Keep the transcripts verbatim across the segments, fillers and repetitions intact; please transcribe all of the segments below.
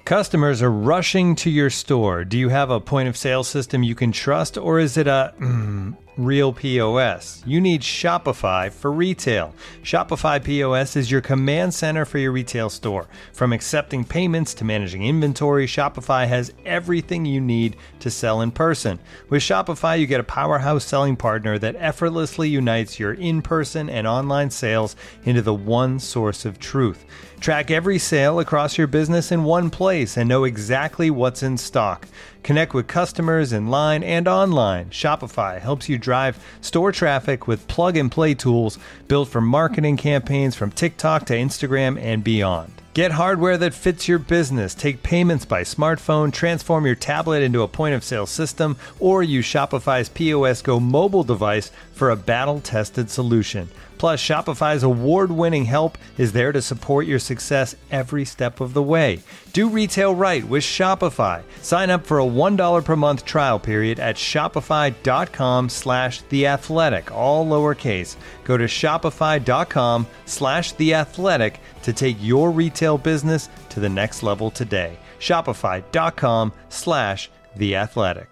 Customers are rushing to your store. Do you have a point of sale system you can trust, or is it a mm, real P O S? You need Shopify for retail. Shopify P O S is your command center for your retail store. From accepting payments to managing inventory, Shopify has everything you need to sell in person. With Shopify, you get a powerhouse selling partner that effortlessly unites your in-person and online sales into the one source of truth. Track every sale across your business in one place and know exactly what's in stock. Connect with customers in line and online. Shopify helps you drive store traffic with plug-and-play tools built for marketing campaigns from TikTok to Instagram and beyond. Get hardware that fits your business. Take payments by smartphone, transform your tablet into a point-of-sale system, or use Shopify's P O S Go mobile device for a battle-tested solution. Plus, Shopify's award-winning help is there to support your success every step of the way. Do retail right with Shopify. Sign up for a one dollar per month trial period at shopify.com slash theathletic, all lowercase. Go to shopify.com slash theathletic to take your retail business to the next level today. Shopify.com slash theathletic.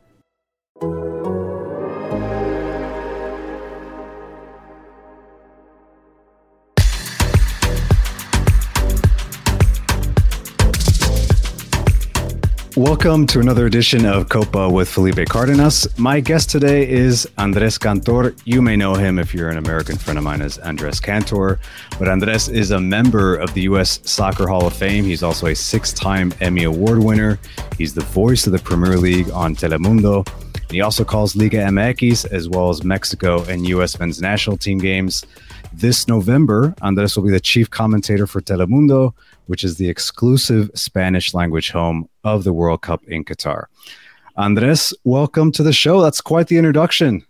Welcome to another edition of Copa with Felipe Cardenas. My guest today is Andres Cantor. You may know him if you're an American friend of mine as Andres Cantor, but Andres is a member of the U S Soccer Hall of Fame. He's also a six-time Emmy Award winner. He's the voice of the Premier League on Telemundo. He also calls Liga M X as well as Mexico and U S men's national team games. This November, Andres will be the chief commentator for Telemundo, which is the exclusive Spanish language home of the World Cup in Qatar. Andres, welcome to the show. That's quite the introduction.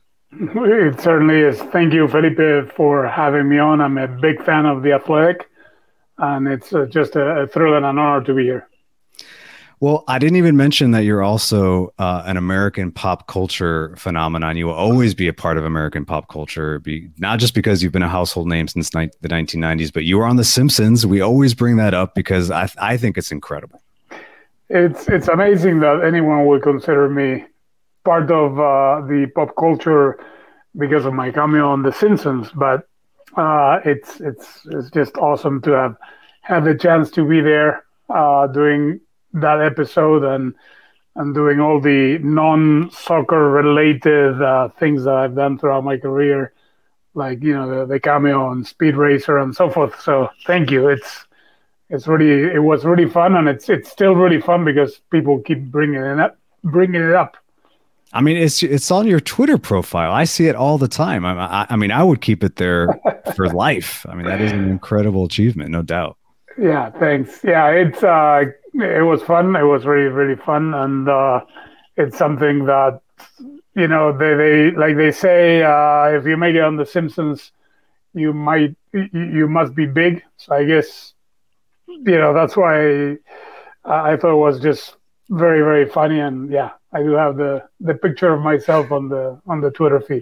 It certainly is. Thank you, Felipe, for having me on. I'm a big fan of The Athletic, and it's uh, just a, a thrill and an honor to be here. Well, I didn't even mention that you're also uh, an American pop culture phenomenon. You will always be a part of American pop culture, be, not just because you've been a household name since ni- the nineteen nineties, but you were on The Simpsons. We always bring that up because I, I think it's incredible. It's it's amazing that anyone would consider me part of uh, the pop culture because of my cameo on The Simpsons. But uh, it's it's it's just awesome to have had the chance to be there uh, doing that episode and and doing all the non-soccer related uh, things that I've done throughout my career, like, you know, the, the cameo on Speed Racer and so forth. So thank you. It's it's really it was really fun, and it's it's still really fun because people keep bringing it up, bringing it up. I mean, it's it's on your Twitter profile. I see it all the time. I, I, I mean, I would keep it there for life. I mean, that is an incredible achievement, no doubt. Yeah, thanks. Yeah, it's uh, it was fun. It was really, really fun, and uh, it's something that, you know, they, they like they say, uh, if you make it on The Simpsons, you might you, you must be big. So I guess, you know, that's why I thought it was just very, very funny, and yeah, I do have the the picture of myself on the on the Twitter feed.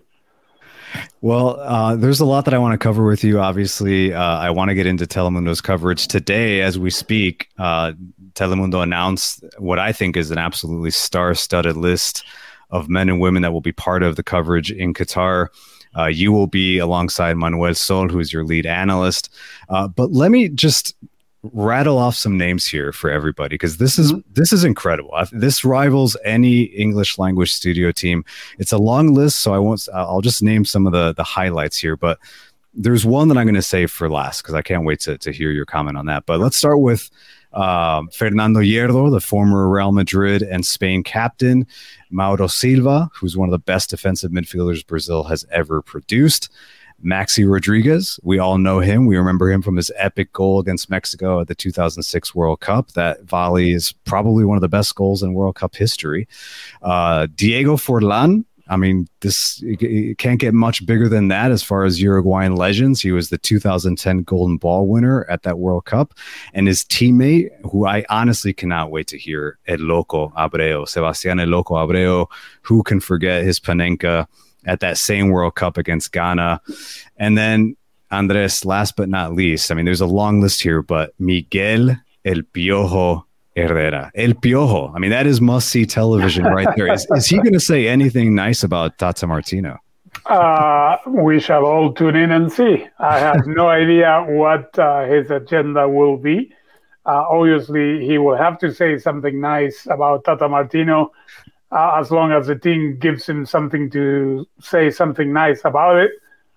Well, uh, there's a lot that I want to cover with you. Obviously, uh, I want to get into Telemundo's coverage today as we speak. Uh, Telemundo announced what I think is an absolutely star-studded list of men and women that will be part of the coverage in Qatar. Uh, you will be alongside Manuel Sol, who is your lead analyst. Uh, but let me just rattle off some names here for everybody, because this is mm-hmm. this is incredible. This rivals any English language studio team. It's a long list, so I won't. I'll just name some of the the highlights here. But there's one that I'm going to save for last because I can't wait to to hear your comment on that. But let's start with uh, Fernando Hierro, the former Real Madrid and Spain captain, Mauro Silva, who's one of the best defensive midfielders Brazil has ever produced. Maxi Rodriguez, we all know him. We remember him from his epic goal against Mexico at the two thousand six World Cup. That volley is probably one of the best goals in World Cup history. Uh, Diego Forlan, I mean, this it can't get much bigger than that as far as Uruguayan legends. He was the two thousand ten Golden Ball winner at that World Cup. And his teammate, who I honestly cannot wait to hear, El Loco Abreu, Sebastián El Loco Abreu. Who can forget his Panenka at that same World Cup against Ghana? And then Andres, last but not least, I mean, there's a long list here, but Miguel El Piojo Herrera, El Piojo. I mean, that is must-see television right there. Is, is he going to say anything nice about Tata Martino? Uh, we shall all tune in and see. I have no idea what uh, his agenda will be. Uh, obviously, he will have to say something nice about Tata Martino, uh, as long as the team gives him something to say something nice about it.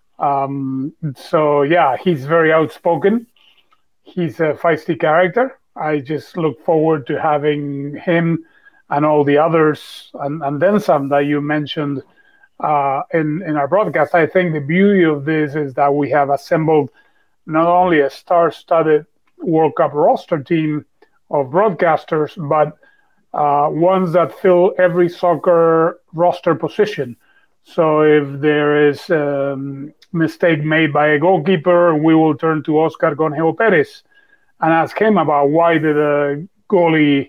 Um, so, yeah, he's very outspoken. He's a feisty character. I just look forward to having him and all the others, and, and then some that you mentioned uh, in, in our broadcast. I think the beauty of this is that we have assembled not only a star-studded World Cup roster team of broadcasters, but uh, ones that fill every soccer roster position. So if there is a um, mistake made by a goalkeeper, we will turn to Oscar Gonzalo Perez and ask him about why did a goalie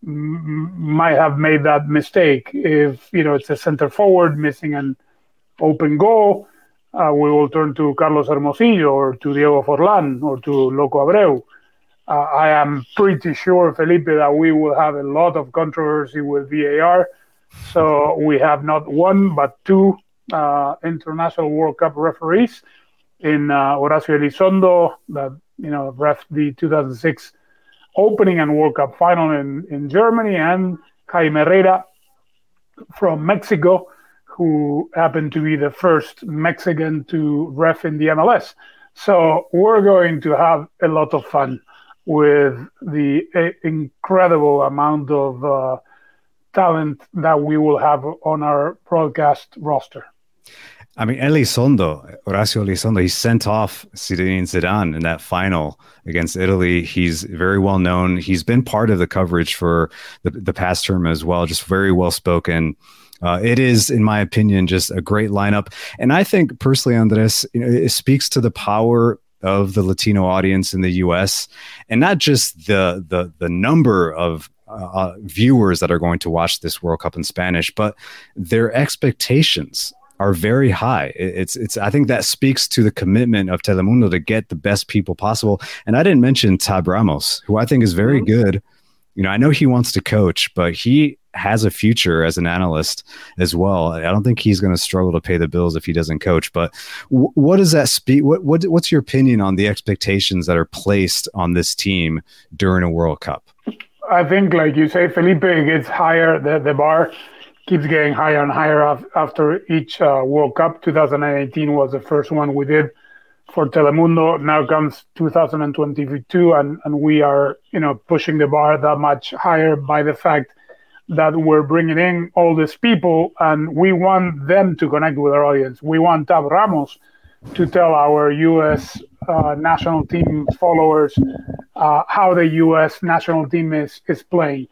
m- might have made that mistake. If you know it's a center forward missing an open goal, uh, we will turn to Carlos Hermosillo or to Diego Forlán or to Loco Abreu. Uh, I am pretty sure, Felipe, that we will have a lot of controversy with V A R. So we have not one but two uh, international World Cup referees in uh, Horacio Elizondo, that you know ref the two thousand six opening and World Cup final in, in Germany, and Jaime Herrera from Mexico, who happened to be the first Mexican to ref in the M L S. So we're going to have a lot of fun with the uh, incredible amount of uh, talent that we will have on our broadcast roster. I mean, Elizondo, Horacio Elizondo, he sent off Zinedine Zidane in that final against Italy. He's very well known. He's been part of the coverage for the, the past term as well, just very well spoken. Uh, it is, in my opinion, just a great lineup. And I think personally, Andres, you know, it speaks to the power of the Latino audience in the U S, and not just the the the number of uh, viewers that are going to watch this World Cup in Spanish, but their expectations are very high. It's it's. I think that speaks to the commitment of Telemundo to get the best people possible. And I didn't mention Tab Ramos, who I think is very good. You know, I know he wants to coach, but he has a future as an analyst as well. I don't think he's going to struggle to pay the bills if he doesn't coach. But w- what does that speak? What, what what's your opinion on the expectations that are placed on this team during a World Cup? I think, like you say, Felipe, it gets higher. The the bar keeps getting higher and higher af- after each uh, World Cup. two thousand eighteen was the first one we did for Telemundo. Now comes two thousand twenty-two, and and we are you know pushing the bar that much higher by the fact that we're bringing in all these people, and we want them to connect with our audience. We want Tab Ramos to tell our U S uh, national team followers uh, how the U S national team is is playing.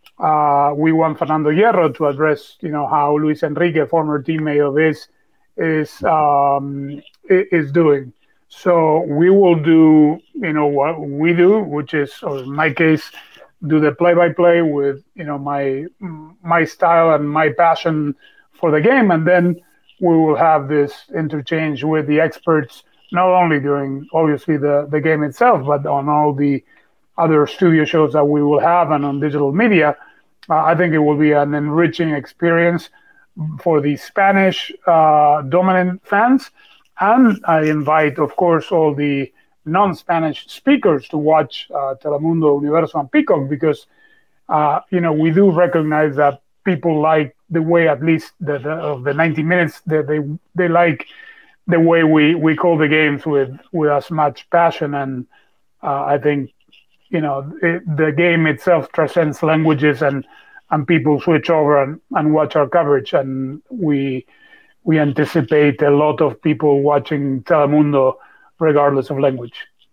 Uh, we want Fernando Hierro to address, you know, how Luis Enrique, former teammate of his, is um, is doing. So we will do, you know, what we do, which is, or in my case, do the play-by-play with, you know, my my style and my passion for the game, and then we will have this interchange with the experts, not only during obviously the, the game itself, but on all the other studio shows that we will have and on digital media. Uh, I think it will be an enriching experience for the Spanish uh, dominant fans, and I invite, of course, all the non-Spanish speakers to watch uh, Telemundo, Universo, and Peacock, because uh, you know we do recognize that people like the way, at least the, the, of the ninety minutes, that they they like the way we, we call the games with, with as much passion. And uh, I think you know it, the game itself transcends languages, and, and people switch over and, and watch our coverage, and we we anticipate a lot of people watching Telemundo regardless of language.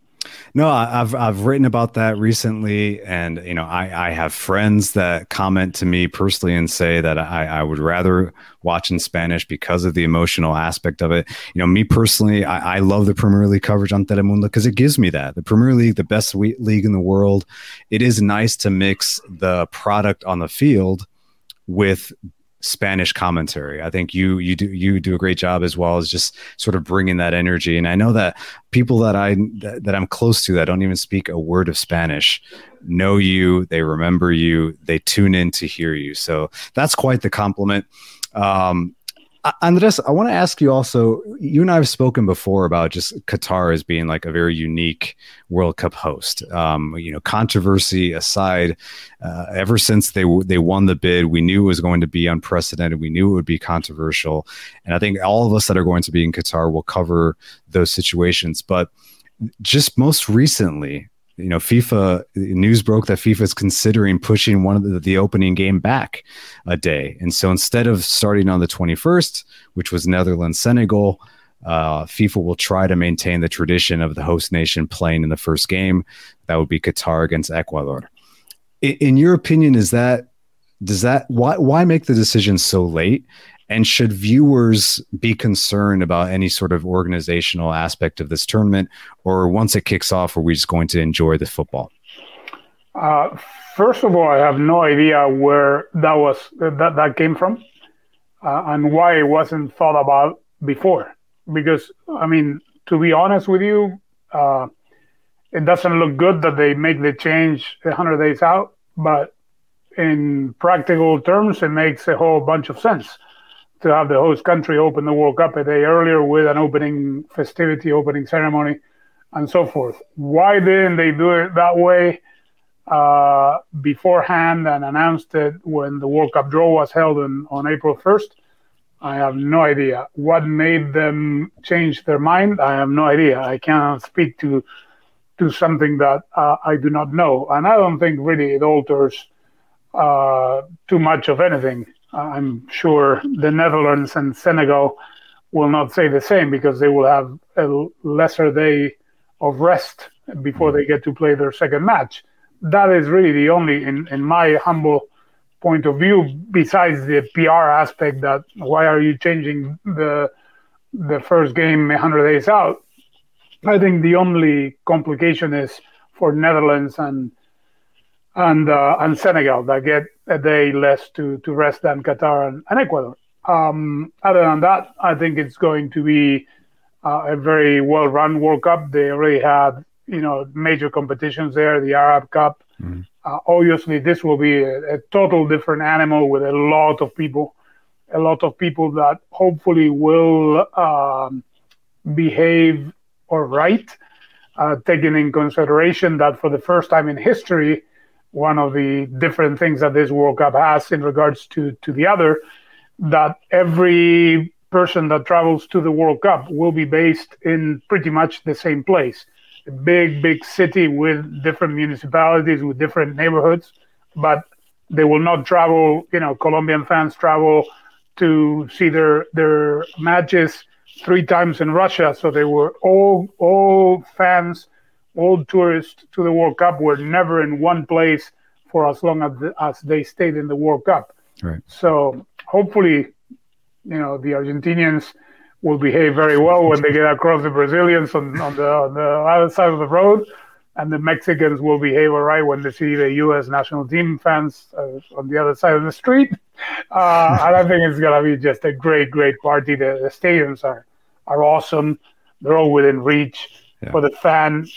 No, I've I've written about that recently, and you know, I, I have friends that comment to me personally and say that I, I would rather watch in Spanish because of the emotional aspect of it. You know, me personally, I, I love the Premier League coverage on Telemundo because it gives me that. The Premier League, the best league in the world. It is nice to mix the product on the field with Spanish commentary. I think you you do you do a great job, as well as just sort of bringing that energy. And I know that people that I that, that I'm close to that don't even speak a word of Spanish know you, they remember you, they tune in to hear you. So that's quite the compliment. Um, Andres, I want to ask you also, you and I have spoken before about just Qatar as being like a very unique World Cup host. Um, you know, controversy aside, uh, ever since they they won the bid, we knew it was going to be unprecedented. We knew it would be controversial. And I think all of us that are going to be in Qatar will cover those situations. But just most recently, you know, FIFA news broke that FIFA is considering pushing one of the, the opening game back a day. And so instead of starting on the twenty-first, which was Netherlands, Senegal, uh, FIFA will try to maintain the tradition of the host nation playing in the first game. That would be Qatar against Ecuador. In, in your opinion, is that, does that, why, why make the decision so late? And should viewers be concerned about any sort of organizational aspect of this tournament, or once it kicks off, are we just going to enjoy the football? Uh, first of all, I have no idea where that was that, that came from uh, and why it wasn't thought about before. Because, I mean, to be honest with you, uh, it doesn't look good that they make the change one hundred days out, but in practical terms, it makes a whole bunch of sense to have the host country open the World Cup a day earlier with an opening festivity, opening ceremony, and so forth. Why didn't they do it that way uh, beforehand and announced it when the World Cup draw was held on, on April first? I have no idea. What made them change their mind? I have no idea. I cannot speak to to something that uh, I do not know. And I don't think really it alters uh, too much of anything. I'm sure the Netherlands and Senegal will not say the same, because they will have a lesser day of rest before they get to play their second match. That is really the only, in, in my humble point of view, besides the P R aspect, that why are you changing the the first game one hundred days out? I think the only complication is for Netherlands and and uh, and Senegal, that get a day less to, to rest than Qatar and, and Ecuador. Um, other than that, I think it's going to be uh, a very well-run World Cup. They already had, you know, major competitions there, the Arab Cup. Mm-hmm. Uh, obviously, this will be a, a total different animal with a lot of people, a lot of people that hopefully will um, behave all right, uh, taking in consideration that for the first time in history, one of the different things that this World Cup has in regards to, to the other, that every person that travels to the World Cup will be based in pretty much the same place. A big, big city with different municipalities, with different neighborhoods, but they will not travel, you know, Colombian fans travel to see their their matches three times in Russia. So they were all all fans, all tourists to the World Cup were never in one place for as long as, the, as they stayed in the World Cup. Right. So hopefully, you know, the Argentinians will behave very well when they get across the Brazilians on, on the on the other side of the road, and the Mexicans will behave all right when they see the U S national team fans uh, on the other side of the street. Uh, and I think it's gonna be just a great, great party. The, the stadiums are are awesome. They're all within reach yeah. for the fan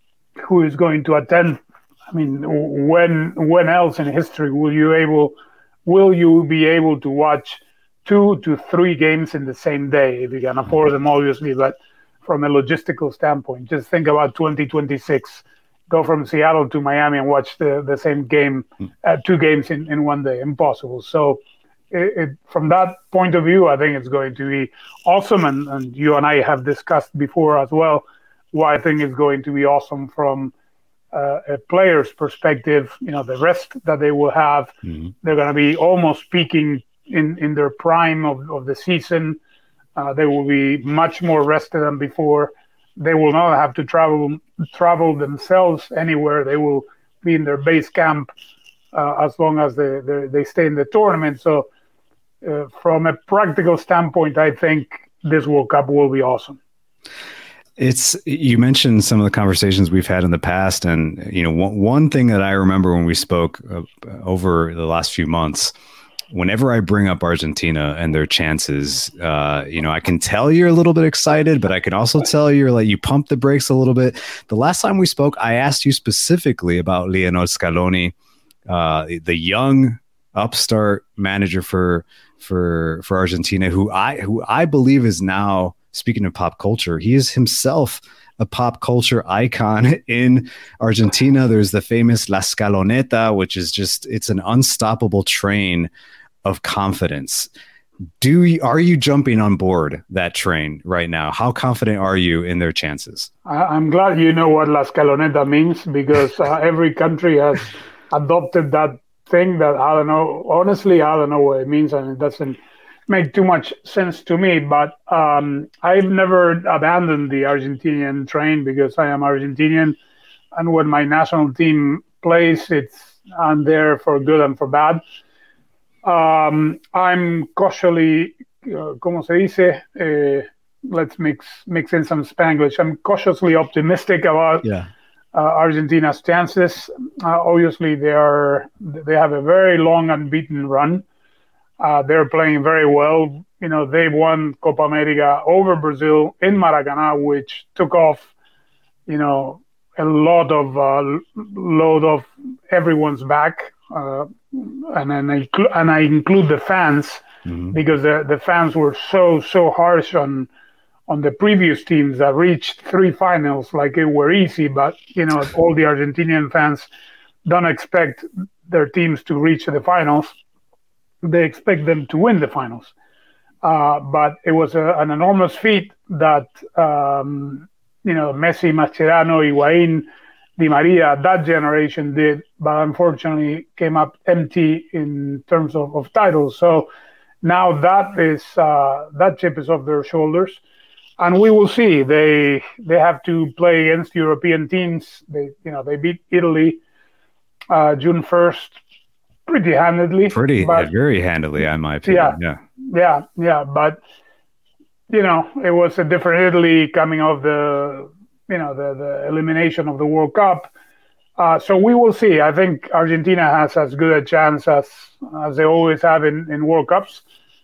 who is going to attend. I mean, when when else in history will you able will you be able to watch two to three games in the same day, if you can afford them, obviously, but from a logistical standpoint, just think about twenty twenty-six. Go from Seattle to Miami and watch the, the same game, uh, two games in, in one day. Impossible. So it, it, from that point of view, I think it's going to be awesome. And, and you and I have discussed before as well why I think it's going to be awesome from uh, a player's perspective. You know, the rest that they will have, mm-hmm. they're going to be almost peaking in, in their prime of, of the season. Uh, they will be much more rested than before. They will not have to travel travel themselves anywhere. They will be in their base camp uh, as long as they, they they stay in the tournament. So uh, from a practical standpoint, I think this World Cup will be awesome. It's, you mentioned some of the conversations we've had in the past. And, you know, one, one thing that I remember when we spoke uh, over the last few months whenever I bring up Argentina and their chances, uh, you know, I can tell you're a little bit excited, but I can also tell you're like, you pump the brakes a little bit. The last time we spoke, I asked you specifically about Lionel Scaloni, uh, the young upstart manager for for for Argentina, who I who I believe is now, speaking of pop culture, he is himself a pop culture icon in Argentina. There's the famous La Scaloneta, which is just, it's an unstoppable train of confidence. Do you, are you jumping on board that train right now? How confident are you in their chances? I'm glad you know what La Scaloneta means, because uh, every country has adopted that thing that I don't know. Honestly, I don't know what it means, and it doesn't make too much sense to me. But um, I've never abandoned the Argentinian train, because I am Argentinian, and when my national team plays, it's I'm there for good and for bad. Um, I'm cautiously, uh, ¿cómo se dice? Uh, let's mix mix in some Spanglish. I'm cautiously optimistic about yeah. uh, Argentina's chances. Uh, obviously, they are they have a very long unbeaten run. Uh, they're playing very well. You know, they won Copa America over Brazil in Maracanã, which took off, you know, a lot of uh, load of everyone's back. Uh, and then I, and I include the fans, mm-hmm. because the, the fans were so, so harsh on on the previous teams that reached three finals like it were easy. But, you know, all the Argentinian fans don't expect their teams to reach the finals. They expect them to win the finals. Uh, but it was a, an enormous feat that, um, you know, Messi, Mascherano, Higuaín, Di Maria, that generation did, but unfortunately came up empty in terms of, of titles. So now that is uh, that chip is off their shoulders, and we will see. They they have to play against European teams. They you know they beat Italy uh, June first pretty handedly. Pretty but, very handedly, in my opinion. Yeah, yeah, yeah, yeah. But you know, it was a different Italy coming off the. you know, the, the elimination of the World Cup. Uh, so we will see. I think Argentina has as good a chance as as they always have in, in World Cups.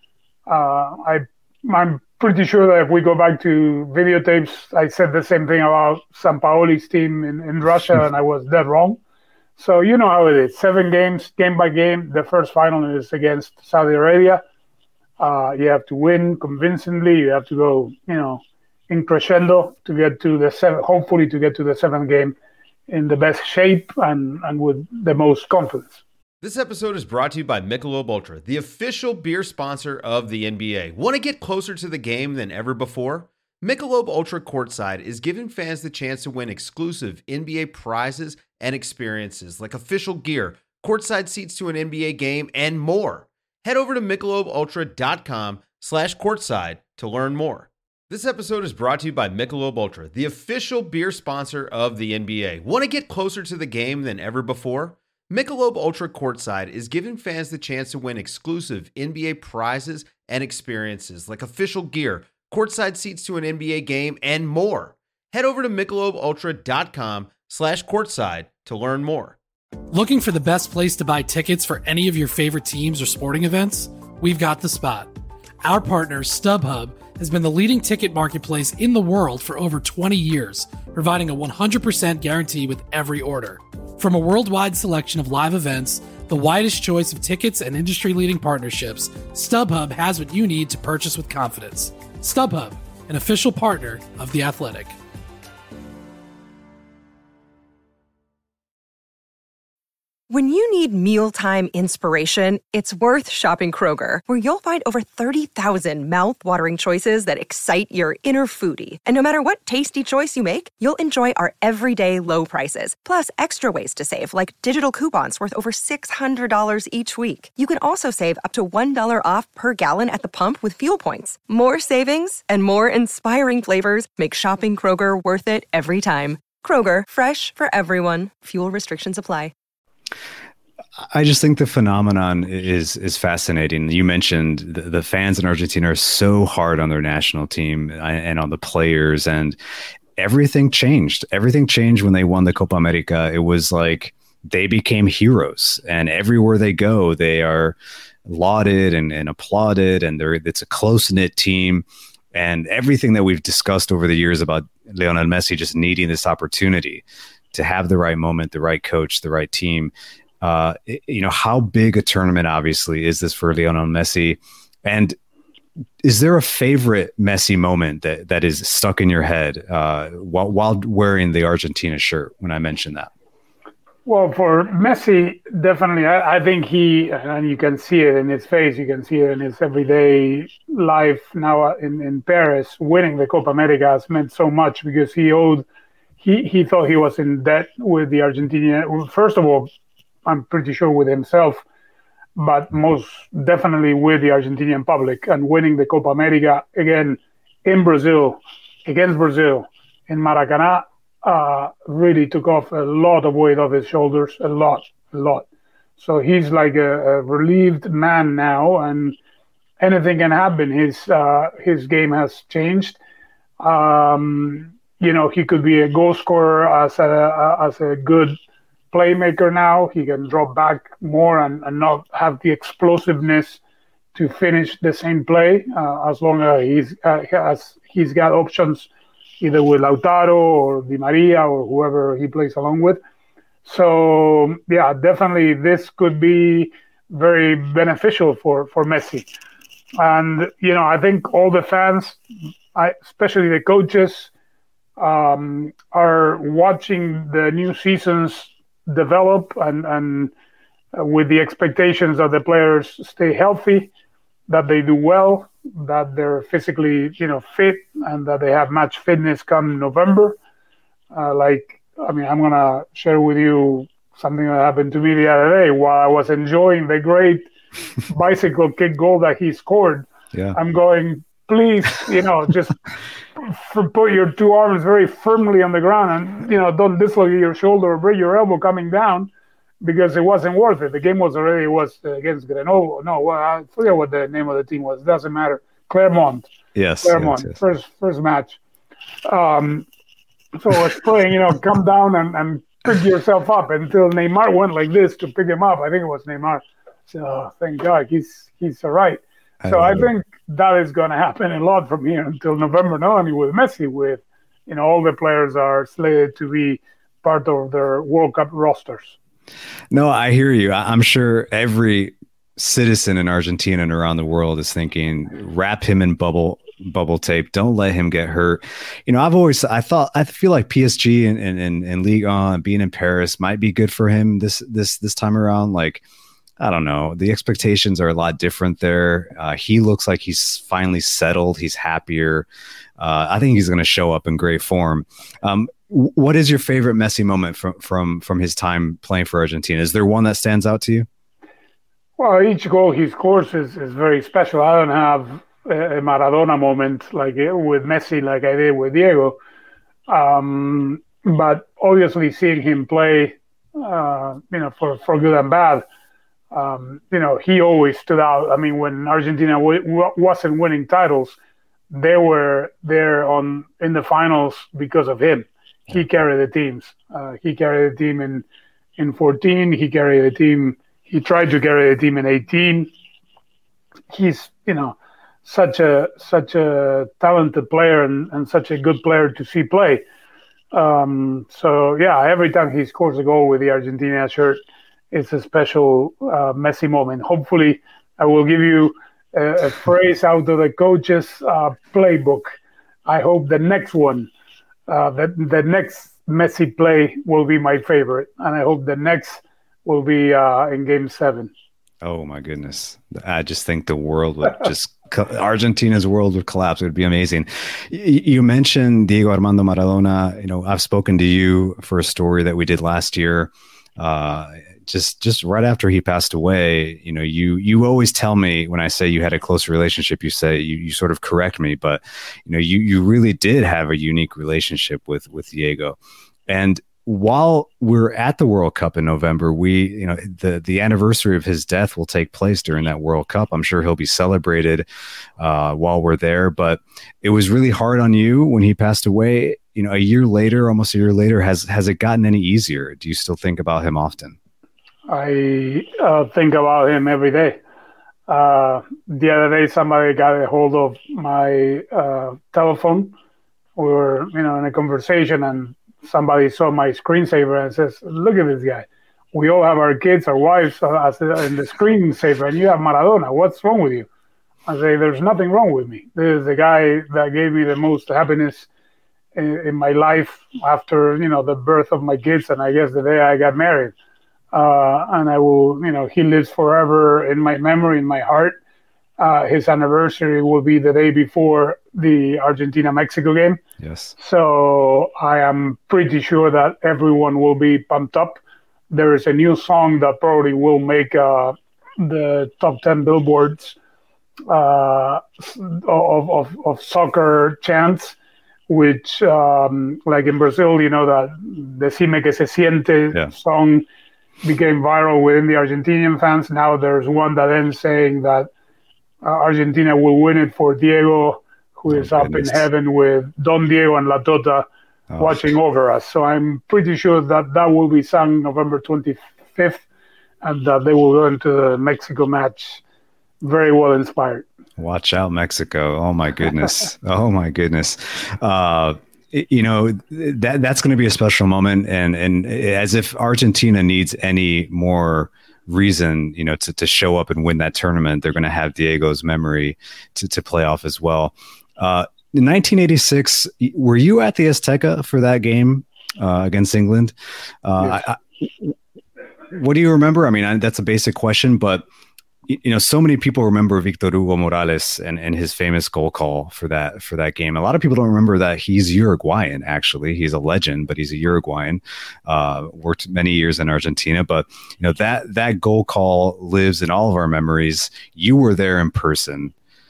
Uh, I, I'm pretty sure that if we go back to videotapes, I said the same thing about Sampaoli's team in, in Russia, and I was dead wrong. So you know how it is. Seven games, game by game. The first final is against Saudi Arabia. Uh, you have to win convincingly. You have to go, you know, in crescendo to get to the seven, hopefully to get to the seventh game in the best shape and, and with the most confidence. This episode is brought to you by Michelob Ultra, the official beer sponsor of the N B A. Want to get closer to the game than ever before? Michelob Ultra Courtside is giving fans the chance to win exclusive N B A prizes and experiences like official gear, courtside seats to an N B A game, and more. Head over to michelobultra.com slash courtside to learn more. This episode is brought to you by Michelob Ultra, the official beer sponsor of the N B A. Want to get closer to the game than ever before? Michelob Ultra Courtside is giving fans the chance to win exclusive N B A prizes and experiences like official gear, courtside seats to an N B A game, and more. Head over to michelobultra.com slash courtside to learn more. Looking for the best place to buy tickets for any of your favorite teams or sporting events? We've got the spot. Our partner, StubHub, has been the leading ticket marketplace in the world for over twenty years, providing a one hundred percent guarantee with every order. From a worldwide selection of live events, the widest choice of tickets, and industry-leading partnerships, StubHub has what you need to purchase with confidence. StubHub, an official partner of The Athletic. When you need mealtime inspiration, it's worth shopping Kroger, where you'll find over thirty thousand mouth-watering choices that excite your inner foodie. And no matter what tasty choice you make, you'll enjoy our everyday low prices, plus extra ways to save, like digital coupons worth over six hundred dollars each week. You can also save up to one dollar off per gallon at the pump with fuel points. More savings and more inspiring flavors make shopping Kroger worth it every time. Kroger, fresh for everyone. Fuel restrictions apply. I just think the phenomenon is is fascinating. You mentioned the, the fans in Argentina are so hard on their national team and on the players, and everything changed. Everything changed when they won the Copa America. It was like they became heroes, and everywhere they go, they are lauded and, and applauded, and they're, it's a close-knit team. And everything that we've discussed over the years about Lionel Messi just needing this opportunity to have the right moment, the right coach, the right team. Uh, you know, how big a tournament, obviously, is this for Lionel Messi? And is there a favorite Messi moment that, that is stuck in your head uh, while, while wearing the Argentina shirt when I mentioned that? Well, for Messi, definitely, I, I think he, and you can see it in his face, you can see it in his everyday life now in, in Paris, winning the Copa America has meant so much because he owed, he, he thought he was in debt with the Argentinian, first of all, I'm pretty sure with himself, but most definitely with the Argentinian public, and winning the Copa America again in Brazil, against Brazil, in Maracanã, uh, really took off a lot of weight off his shoulders, a lot, a lot. So he's like a, a relieved man now, and anything can happen. His uh, his game has changed. Um, you know, he could be a goal scorer as a as a good playmaker now. He can drop back more and, and not have the explosiveness to finish the same play uh, as long as he's uh, has he's got options either with Lautaro or Di Maria or whoever he plays along with. So yeah, definitely this could be very beneficial for, for Messi. And you know, I think all the fans, I, especially the coaches, um, are watching the new seasons develop and, and with the expectations that the players stay healthy, that they do well, that they're physically, you know, fit, and that they have match fitness come November. Uh, like, I mean, I'm going to share with you something that happened to me the other day while I was enjoying the great bicycle kick goal that he scored. Yeah. I'm going, please, you know, just f- put your two arms very firmly on the ground and, you know, don't dislocate your shoulder or break your elbow coming down, because it wasn't worth it. The game was already was against Grenoble. No, well, I forget what the name of the team was. It doesn't matter. Clermont. Yes. Clermont. Yes, yes. First first match. Um, so I was playing, you know, come down and, and pick yourself up until Neymar went like this to pick him up. I think it was Neymar. So thank God he's he's all right. So I, I think that is going to happen a lot from here until November, not only with Messi, with, you know, all the players are slated to be part of their World Cup rosters. No, I hear you. I'm sure every citizen in Argentina and around the world is thinking, wrap him in bubble bubble tape. Don't let him get hurt. You know, I've always, I thought, I feel like P S G and, and, and, and Ligue one, being in Paris might be good for him this, this, this time around. Like, I don't know. The expectations are a lot different there. Uh, he looks like he's finally settled. He's happier. Uh, I think he's going to show up in great form. Um, What is your favorite Messi moment from, from, from his time playing for Argentina? Is there one that stands out to you? Well, each goal he scores is, is very special. I don't have a Maradona moment like with Messi like I did with Diego. Um, but obviously seeing him play, uh, you know, for, for good and bad, um, you know, he always stood out. I mean, when Argentina w- w- wasn't winning titles, they were there on in the finals because of him. He carried the teams. Uh, he carried the team in, in fourteen. He carried the team. He tried to carry the team in eighteen. He's, you know, such a such a talented player and, and such a good player to see play. Um, so yeah, every time he scores a goal with the Argentina shirt, it's a special uh, Messi moment. Hopefully, I will give you a, a phrase out of the coach's uh, playbook. I hope the next one. Uh, the, the next Messi play will be my favorite, and I hope the next will be uh, in Game Seven. Oh my goodness! I just think the world would just Argentina's world would collapse. It would be amazing. Y- you mentioned Diego Armando Maradona. You know, I've spoken to you for a story that we did last year. Uh, just just right after he passed away, you know, you you always tell me when I say you had a close relationship, you say you, you sort of correct me, but you know, you you really did have a unique relationship with with Diego. And while we're at the World Cup in November, we, you know, the the anniversary of his death will take place during that World Cup. I'm sure he'll be celebrated uh, while we're there, but it was really hard on you when he passed away. you know, a year later, almost a year later, has has it gotten any easier? Do you still think about him often? I uh, think about him every day. Uh, the other day, somebody got a hold of my uh, telephone. We were, you know, in a conversation, and somebody saw my screensaver and says, "Look at this guy. We all have our kids, our wives uh, as in the screensaver, and you have Maradona. What's wrong with you?" I say, "There's nothing wrong with me. This is the guy that gave me the most happiness in, in my life after, you know, the birth of my kids, and I guess the day I got married." Uh, and I will, you know, he lives forever in my memory, in my heart. Uh, his anniversary will be the day before the Argentina-Mexico game. Yes. So I am pretty sure that everyone will be pumped up. There is a new song that probably will make uh, the top ten billboards uh, of, of, of soccer chants, which, um, like in Brazil, you know, that Decime que se siente yeah. song became viral within the Argentinian fans. Now there's one that ends saying that uh, Argentina will win it for Diego, who oh, is up goodness. in heaven with Don Diego and La Tota oh. watching over us. So I'm pretty sure that that will be sung November twenty-fifth, and that they will go into the Mexico match very well inspired. Watch out, Mexico. Oh, my goodness. oh, my goodness. Uh, You know, that that's going to be a special moment. And and as if Argentina needs any more reason, you know, to, to show up and win that tournament, they're going to have Diego's memory to, to play off as well. Uh, in nineteen eighty-six, were you at the Azteca for that game uh, against England? Uh, yes. I, I, what do you remember? I mean, I, that's a basic question, but you know, so many people remember Victor Hugo Morales and, and his famous goal call for that for that game. A lot of people don't remember that he's Uruguayan. Actually, he's a legend, but he's a Uruguayan. Uh, worked many years in Argentina, but you know that that goal call lives in all of our memories. You were there in person.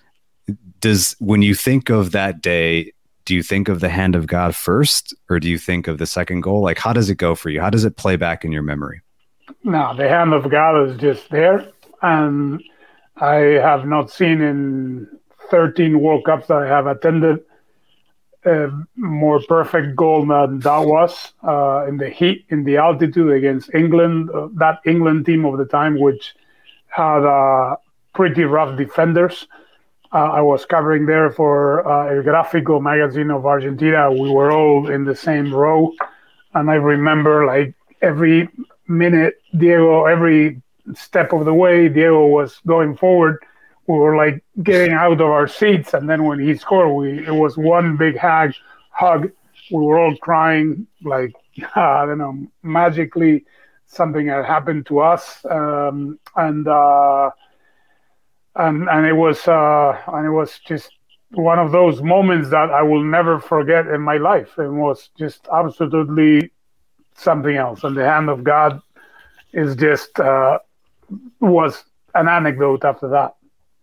Does when you think of that day, do you think of the hand of God first, or do you think of the second goal? Like, how does it go for you? How does it play back in your memory? No, the hand of God is just there. And I have not seen in thirteen World Cups that I have attended a more perfect goal than that was uh, in the heat, in the altitude against England, uh, that England team of the time, which had uh, pretty rough defenders. Uh, I was covering there for uh, El Gráfico magazine of Argentina. We were all in the same row. And I remember like every minute, Diego, every step of the way Diego was going forward, we were like getting out of our seats, and then when he scored, we it was one big hug. Hug. We were all crying, like uh, I don't know, magically something had happened to us, um, and uh, and and it was uh, and it was just one of those moments that I will never forget in my life. It was just absolutely something else, and the hand of God is just. Uh, was an anecdote after that.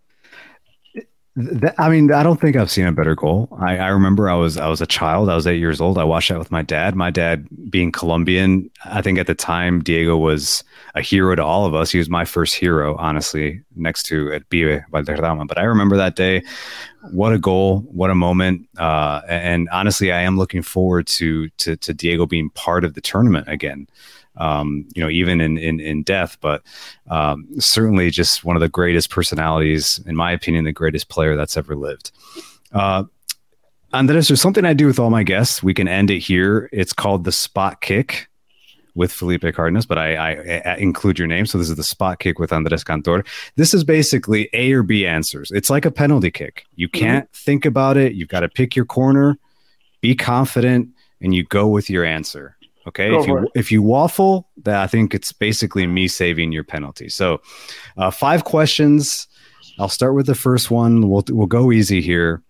That, I mean, I don't think I've seen a better goal. I, I remember I was I was a child. I was eight years old. I watched that with my dad. My dad, being Colombian, I think at the time Diego was a hero to all of us. He was my first hero, honestly, next to El Pibe Valderrama. But I remember that day. What a goal! What a moment! Uh, and honestly, I am looking forward to to to Diego being part of the tournament again. Um, you know, even in, in, in death, but um, certainly just one of the greatest personalities, in my opinion, the greatest player that's ever lived. Uh, Andres, there's something I do with all my guests. We can end it here. It's called the spot kick with Felipe Cardenas, but I, I, I include your name. So this is the spot kick with Andres Cantor. This is basically A or B answers. It's like a penalty kick. You can't mm-hmm. think about it. You've got to pick your corner, be confident, and you go with your answer. Okay, go if you it. if you waffle, that I think it's basically me saving your penalty. So, uh, five questions. I'll start with the first one. We'll we'll go easy here.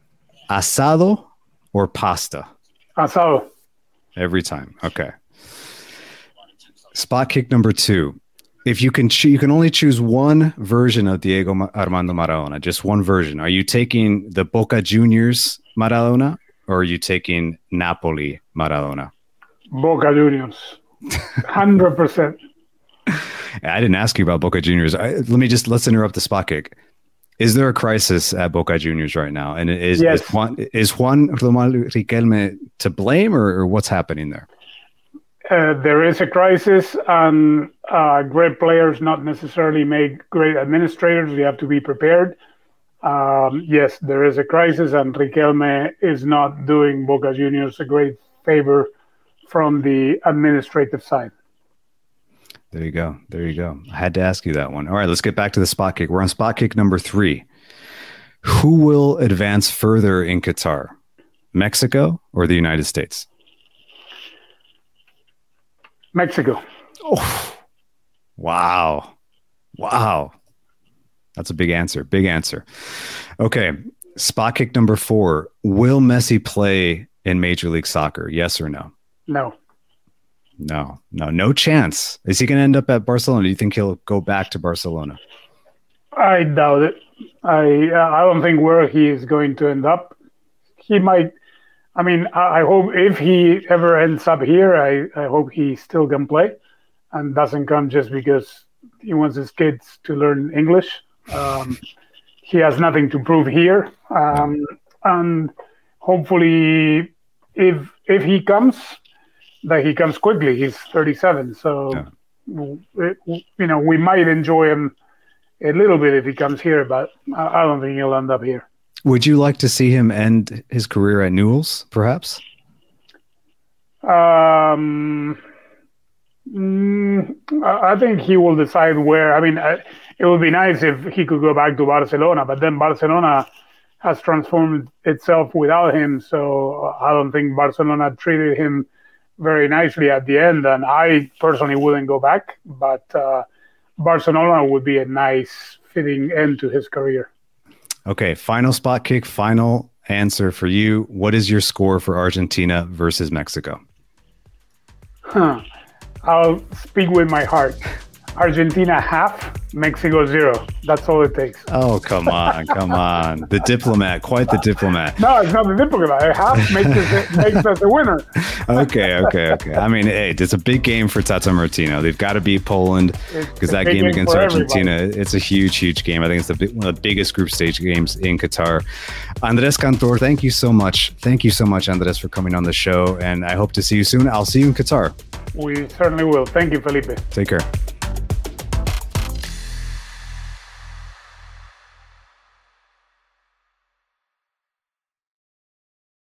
Asado or pasta? Asado. Every time. Okay. Spot kick number two. If you can, cho- you can only choose one version of Diego Armando Maradona. Just one version. Are you taking the Boca Juniors Maradona, or are you taking Napoli Maradona? Boca Juniors, one hundred percent. I didn't ask you about Boca Juniors. I, let me just, let's interrupt the spot kick. Is there a crisis at Boca Juniors right now? And is, yes. is Juan, is Juan Román Riquelme to blame, or, or what's happening there? Uh, there is a crisis, and uh, great players not necessarily make great administrators. You have to be prepared. Um, yes, there is a crisis, and Riquelme is not doing Boca Juniors a great favor from the administrative side. There you go. There you go. I had to ask you that one. All right, let's get back to the spot kick. We're on spot kick number three. Who will advance further in Qatar? Mexico or the United States? Mexico. Oh, wow. Wow. That's a big answer. Big answer. Okay. Spot kick number four. Will Messi play in Major League Soccer? Yes or no? No. No, no, no chance. Is he going to end up at Barcelona? Do you think he'll go back to Barcelona? I doubt it. I uh, I don't think where he is going to end up. He might. I mean, I, I hope if he ever ends up here, I, I hope he still can play and doesn't come just because he wants his kids to learn English. Um, he has nothing to prove here. Um, and hopefully, if if he comes, that he comes quickly. He's thirty-seven, so yeah. it, you know we might enjoy him a little bit if he comes here, but I don't think he'll end up here. Would you like to see him end his career at Newell's, perhaps? Um, mm, I think he will decide where. I mean, it would be nice if he could go back to Barcelona, but then Barcelona has transformed itself without him, so I don't think Barcelona treated him very nicely at the end, and I personally wouldn't go back, but uh, Barcelona would be a nice fitting end to his career. Okay, final spot kick, final answer for you. What is your score for Argentina versus Mexico? Huh. I'll speak with my heart. Argentina half, Mexico zero. That's all it takes. Oh, come on, come on. The diplomat, quite the diplomat. No, it's not the diplomat. Half makes us, makes us a winner. Okay, okay, okay. I mean, hey, it's a big game for Tata Martino. They've got to beat Poland because that game, game against Argentina, everybody. It's a huge, huge game. I think it's the big, one of the biggest group stage games in Qatar. Andres Cantor, thank you so much. Thank you so much, Andres, for coming on the show, and I hope to see you soon. I'll see you in Qatar. We certainly will. Thank you, Felipe. Take care.